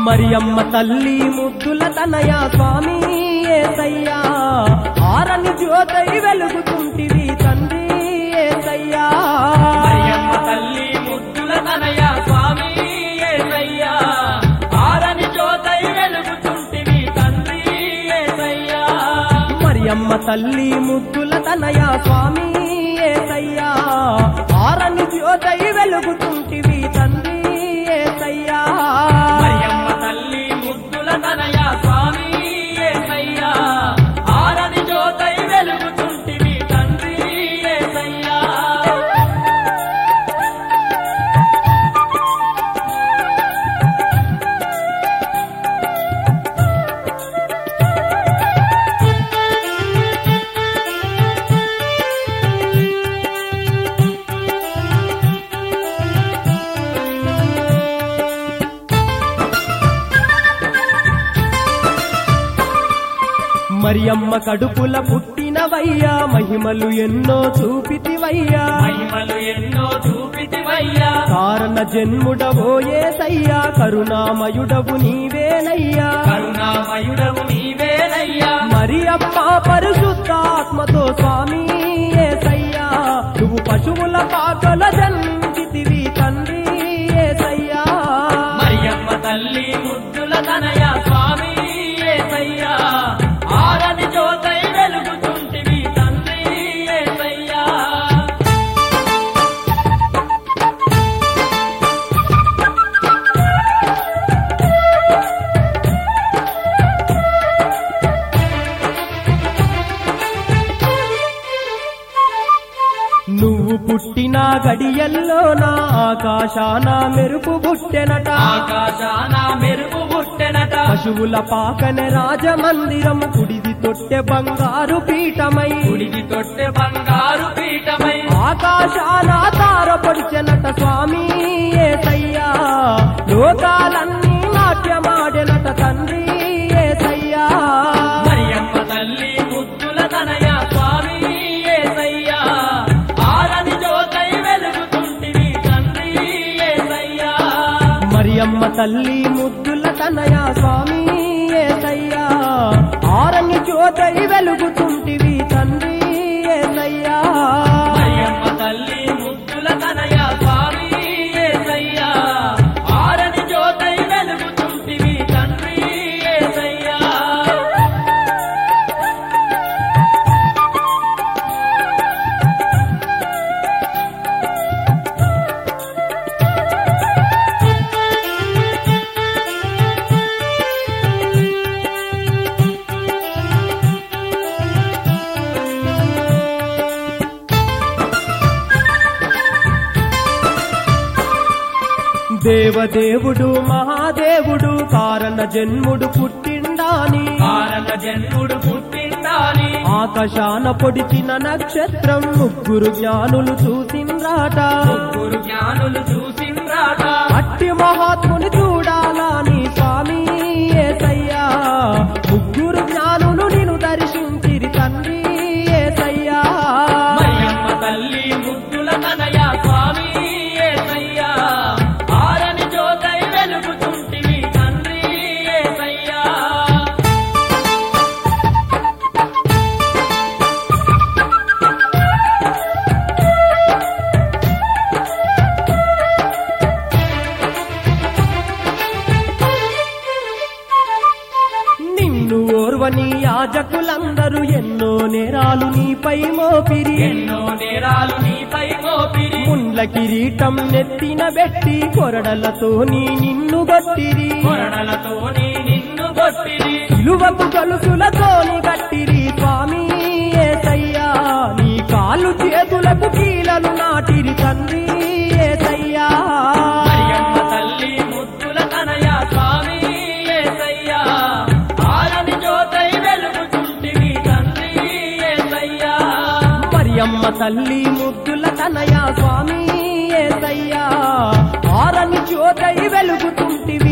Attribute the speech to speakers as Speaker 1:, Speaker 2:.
Speaker 1: మరియమ్మ తల్లి ముద్దుల తనయ స్వామి యేసయ్యా ఆరని జ్యోతై వెలుగుతుంటివి తండ్రి యేసయ్యా
Speaker 2: మరియమ్మ తల్లి ముద్దుల తనయ స్వామి యేసయ్యా ఆరని జ్యోతై వెలుగుతుంటివి తండ్రి యేసయ్యా
Speaker 1: మరియమ్మ తల్లి ముద్దుల తనయ స్వామి యేసయ్యా ఆరని జ్యోతై వెలుగుతుంటివి తండ్రి యేసయ్యా
Speaker 2: మరియమ్మ తల్లి ముద్దుల తనయ స్వామి యేసయ్యా ఆరని జ్యోతై వెలుగుతుంటివి తండ్రి యేసయ్యా
Speaker 1: మరియమ్మ కడుపుల పుట్టినవయ్యా మహిమలు ఎన్నో చూపితివయ్యా
Speaker 2: మహిమలు ఎన్నో చూపితివయ్యా
Speaker 1: కారణ జన్ముడవో యేసయ్యా కరుణామయుడవు నీవేనయ్యా
Speaker 2: కరుణామయుడవు నీవేనయ్యా
Speaker 1: మరియమ్మ పరిశుద్ధాత్మతో స్వామి యేసయ్యా నువ్వు పశువుల పాకల జన్మించితివి తండ్రి యేసయ్యా
Speaker 2: మరియమ్మ తల్లి ముద్దుల తనయ స్వామి యేసయ్యా ఆరని జ్యోతై వెలుగుతుంటివి తండ్రి యేసయ్యా
Speaker 1: నువ్వు పుట్టిన గడియల్లో నా ఆకాశాన మెరుపు పుట్టెనట
Speaker 2: ఆకాశాన మెరుపు పుట్టెనట
Speaker 1: పశువుల పాకన రాజమందిరం కుడిది తొట్టె బంగారు పీఠమై
Speaker 2: గుడికి తొట్టె బంగారు పీఠమై
Speaker 1: ఆకాశాన తారపడిచెనట స్వామి యేసయ్యా లోకాలన్నీ నాట్యమాడెనట తండ్రి యేసయ్యా
Speaker 2: మరియమ్మ తల్లి ముద్దుల తనయ స్వామి యేసయ్యా ఆరని జ్యోతై వెలుగుతుంటివి తండ్రి యేసయ్యా
Speaker 1: మరియమ్మ తల్లి ముద్దుల తనయ స్వామి యేసయ్యా ఆరని జ్యోతై వెలుగుతుంటివి తండ్రి యేసయ్యా
Speaker 2: మరియమ్మ తల్లి ముద్దుల తనయ స్వామి యేసయ్యా ఆరని జ్యోతై వెలుగుతుంటివి తండ్రి యేసయ్యా
Speaker 1: దేవదేవుడు మహాదేవుడు కారణ జన్ముడు పుట్టిండాని
Speaker 2: కారణ జన్ముడు పుట్టిండాలి
Speaker 1: ఆకాశాన పొడిచిన నక్షత్రం ముగ్గురు జ్ఞానులు చూసిండ్రాట
Speaker 2: ముగ్గురు జ్ఞానులు చూసిండ్రాట
Speaker 1: అట్టి మహాత్ముని చూడాలని స్వామి యేసయ్యా ముగ్గురు జ్ఞానులు నిన్ను దర్శించిరి తండ్రి యేసయ్యా
Speaker 2: మరియమ్మ తల్లి ముద్దుల తనయ స్వామి యేసయ్యా ఆరని జ్యోతై వెలుగుతుంటివి తండ్రి యేసయ్యా
Speaker 1: నిన్ను ఓర్వని యాజకులందరూ ఎన్నో నేరాలు నీపై మోపిరి
Speaker 2: ఎన్నో నేరాలు నీపై మోపిరి
Speaker 1: ముండ్ల కిరీటం నెత్తిన బెట్టి కొరడలతోని నిన్ను గొట్టిరి
Speaker 2: కొరడలతోని నిన్ను కొట్టిరి
Speaker 1: ఇలువకు గొలుసులతోని గట్టిరి స్వామి యేసయ్యా నీ కాళ్ళు చేతులకు కీలను నాటిరి తండ్రి యేసయ్యా
Speaker 2: మరియమ్మ తల్లి ముద్దుల తనయ స్వామి యేసయ్యా ఆరని జ్యోతై వెలుగుతుంటివి తండ్రి యేసయ్యా
Speaker 1: మరియమ్మ తల్లి ముద్దుల తనయ స్వామి యేసయ్యా ఆరని జ్యోతై వెలుగుతుంటివి